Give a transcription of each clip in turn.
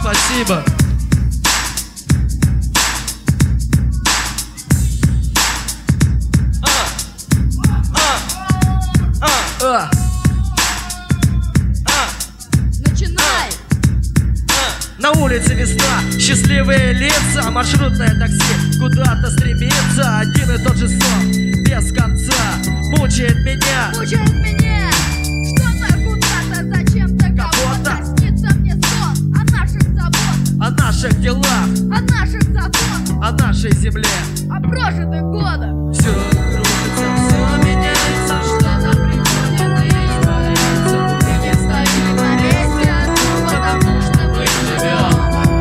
спасибо. Начинай! На улице весна, счастливые лица, маршрутное такси куда-то стремится. Один и тот же сон, без конца, мучает меня. Мучает меня! Что-то куда-то, зачем-то кого-то. Снится мне сон о наших заботах, О наших делах, о наших законах, о нашей земле. о прожитых годах. Все кружится, все меняется, что-то приходит и испаряется. Мы не стоим на месте, потому что мы живем.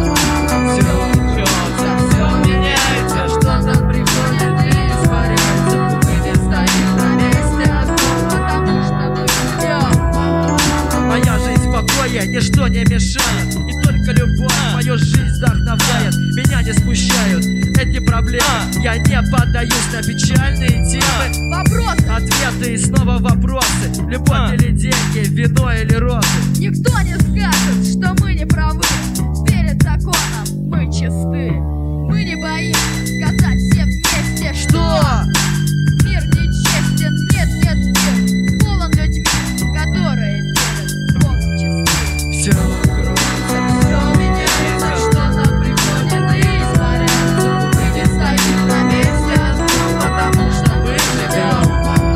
Все кружится, все меняется, что-то приходит и испаряется. Мы не стоим на месте, потому что мы живем. Моя жизнь в покое, ничто не мешает, и только любовь мою жизнь вдохновляет. Меня не смущают эти проблемы, я не поддаюсь на печальные темы. Вопрос: Ответы и снова вопросы. Любовь или деньги, вино или розы. никто не скажет, что мы не правы. Перед законом мы чисты. Мы не боимся сказать все вместе, Что? мир нечестен, нет, мир полон людьми, которые перед Богом чисты. Все кружится, все меняется, что-то приходит и испаряется. Мы не стоим на месте, потому что мы живем.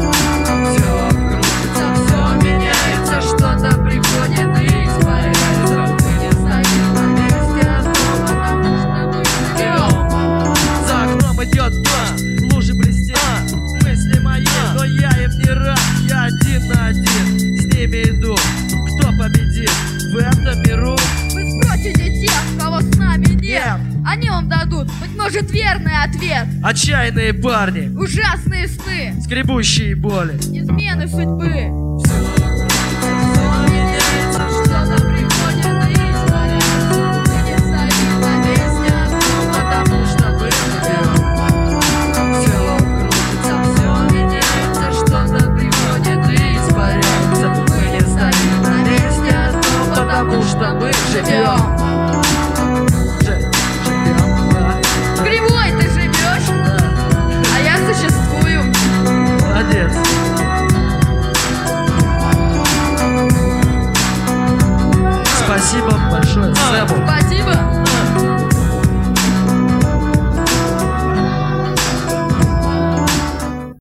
Все кружится, все меняется, что-то приходит и испаряется. Мы не стоим на месте, потому что мы живем. За окном идет дождь, лужи блестят, мысли мои, но я им не рад. Я один на один с ними иду. Кто победит в этом миру? Вы спросите тех, кого с нами нет. Они вам дадут, быть может, верный ответ. Отчаянные парни, Ужасные сны, скребущие боли. измены судьбы.